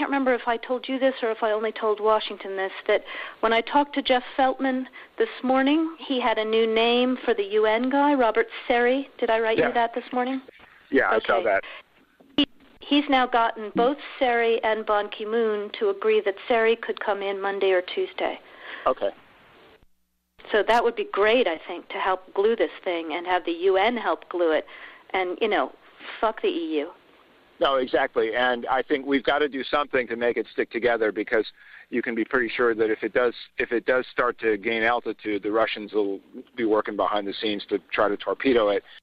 can't remember if I told you this or if I only told Washington this, that when I talked to Jeff Feltman this morning, he had a new name for the UN guy, Robert Seri. Did I write you that this morning? Yeah, okay. I saw that. He's now gotten both Seri and Ban Ki-moon to agree that Seri could come in Monday or Tuesday. Okay. So that would be great, I think, to help glue this thing and have the UN help glue it. And, fuck the EU. No, exactly. And I think we've got to do something to make it stick together, because you can be pretty sure that if it does start to gain altitude, the Russians will be working behind the scenes to try to torpedo it.